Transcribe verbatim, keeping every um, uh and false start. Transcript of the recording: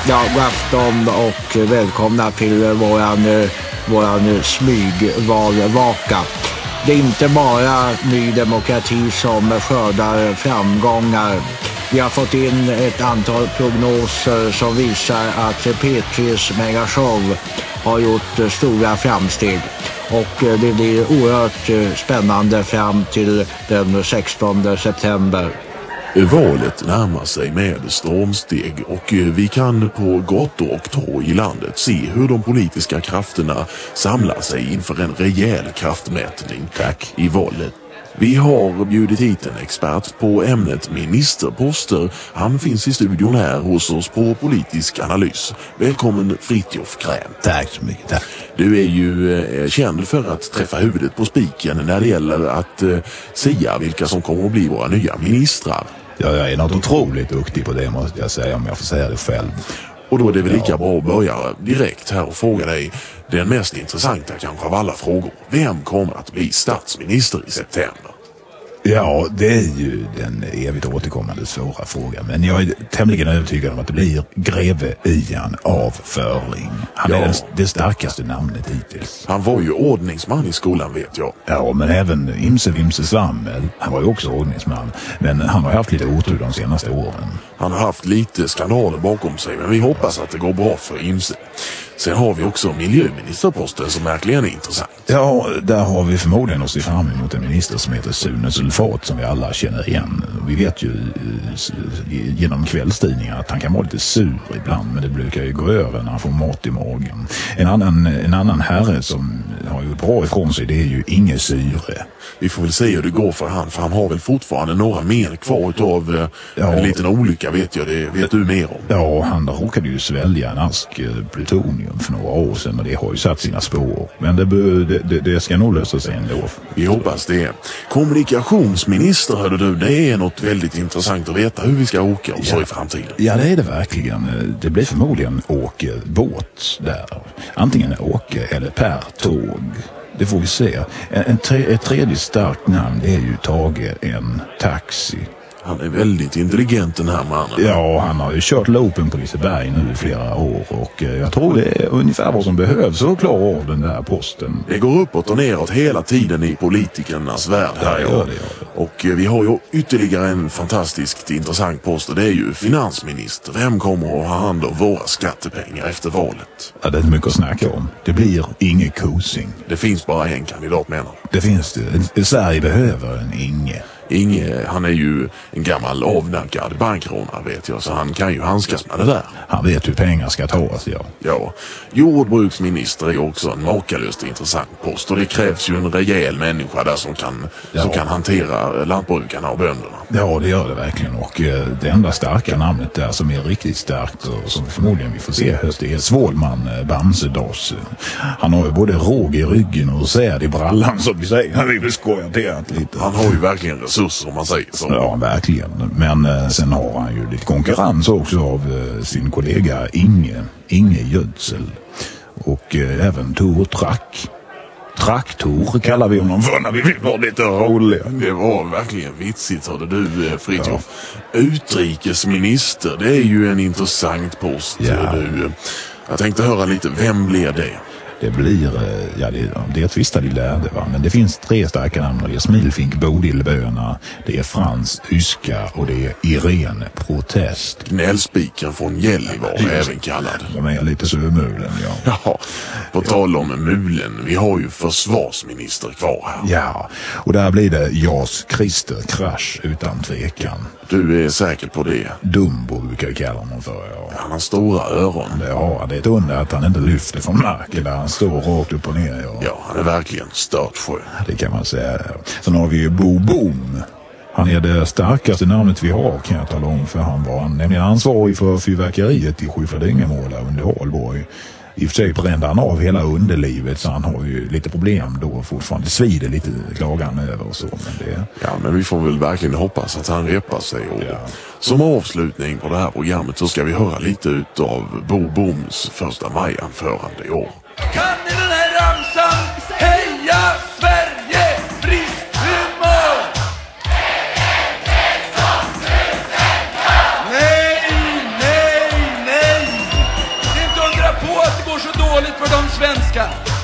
Ja, god afton och välkomna till våran, våran smygvalvaka. Det är inte bara Ny Demokrati som skördar framgångar. Vi har fått in ett antal prognoser som visar att P tre:s megashow har gjort stora framsteg. Och det blir oerhört spännande fram till den sextonde september. Valet närmar sig med stormsteg och vi kan på gator och torg i landet se hur de politiska krafterna samlar sig inför en rejäl kraftmätning Tack. i valet. Vi har bjudit hit en expert på ämnet ministerposter. Han finns i studion här hos oss på Politisk analys. Välkommen Fritjof Krän. Tack så mycket. Tack. Du är ju eh, känd för att träffa huvudet på spiken när det gäller att eh, säga vilka som kommer att bli våra nya ministrar. Ja, jag är något otroligt duktig på det, måste jag säga, om jag får säga det själv. Och då är det väl lika ja. bra att börja direkt här och fråga dig den mest intressanta kanske av alla frågor. Vem kommer att bli statsminister i september? Ja, det är ju den evigt återkommande svåra frågan. Men jag är tämligen övertygad om att det blir greve Ian av Föring. Han ja. är den, det starkaste namnet hittills. Han var ju ordningsman i skolan, vet jag. Ja, men även Imse Vimse Svammel. Han var ju också ordningsman. Men han har haft lite otur de senaste åren. Han har haft lite skandaler bakom sig, men vi hoppas att det går bra för Imse. Sen har vi också miljöministerposten som verkligen är intressant. Ja, där har vi förmodligen att se fram emot en minister som heter Sune Sulfat som vi alla känner igen. Vi vet ju genom kvällstidningar att han kan vara lite sur ibland, men det brukar ju gå över när han får mat i magen. En annan, en annan herre som har ju bra ifrån sig, det är ju Inge Syre. Vi får väl se hur det går för han, för han har väl fortfarande några mer kvar utav eh, ja. en liten olycka, vet jag. Det vet du mer om. Ja, han råkade ju svälja en ask plutonium för några år sedan och det har ju satt sina spår. Men det, det, det, det ska nog lösa sig ändå. Vi hoppas det. Kommunikationsminister, hörde du, det är något väldigt intressant att veta hur vi ska åka och så ja. i framtiden. Ja, det är det verkligen. Det blir förmodligen åka båt där. Antingen åka eller per tåg. Det får vi se. En tre, ett tredje starkt namn är ju Tage en taxi. Han är väldigt intelligent, den här mannen. Ja, han har ju kört loopen på Liseberg nu i flera år och jag tror det är ungefär vad som behövs för att klara av den där posten. Det går uppåt och neråt hela tiden i politikernas värld här. Ja, det gör det, ja. Och vi har ju ytterligare en fantastiskt intressant post och det är ju finansminister. Vem kommer att ha hand om våra skattepengar efter valet? Ja, det är mycket att snacka om. Det blir Inge Kosing. Det finns bara en kandidat, menar. Det finns det. Sverige behöver en Inge. Inge, han är ju en gammal avnackad bankrånare, vet jag, så han kan ju handskas med det där. Han vet hur pengar ska tas, ja. Ja, jordbruksminister är också en makalöst intressant post och det krävs ju en rejäl människa där som kan, ja. som kan hantera lantbrukarna och bönderna. Ja, det gör det verkligen och eh, det enda starka namnet där som är riktigt starkt och som förmodligen vi får se höst är Svålman eh, Bamsedoss. Han har ju både råg i ryggen och säd i brallan, som vi säger. Han vill skoja till lite. Han har ju verkligen resurser, om man säger så. Ja, verkligen. Men eh, sen har han ju lite konkurrens också av eh, sin kollega Inge, Inge Gödsel och eh, även Tor Track. Traktor kallar vi honom för när vi vill vara lite roliga. Det var verkligen vitsigt, hörde du, Fritjof. Ja. Utrikesminister, det är ju en intressant post. Ja. Du. Jag tänkte höra lite, vem blir det? Det blir, ja det, det är tvistar de lärde va, men det finns tre starka namn. Det är Smilfink, Bodil Böna, det är Frans Yska och det är Irene Protest. Gnällspiken från Gällivare, ja, även kallad. De är lite så mulen, ja. Ja, på tal om mulen, vi har ju försvarsminister kvar här. Ja, och där blir det Jas Christer Krasch utan tvekan. Du är säker på det? Dumbo brukar jag kalla honom för, ja. Han har stora öron. Ja, det är ett under att han inte lyfter från marken där han står rakt upp och ner. Ja, ja han är verkligen stört skön. Det kan man säga. Sen har vi ju Bo Boom. Han är det starkaste namnet vi har, kan jag tala om, för han var nämligen ansvarig för fyrverkeriet i Skyffardingemåla under Alborg. I och för sig brände han av hela underlivet, så han har ju lite problem då fortfarande. Svider lite, klagan över och så. Men det... Ja, men vi får väl verkligen hoppas att han repar sig. Och ja. Som avslutning på det här programmet så ska vi höra lite ut av Bo Boms första majanförande i år. Kan ni den här ramsan? Heja Sverige! Friskt humör! Nej, nej, nej! dåligt för de svenska.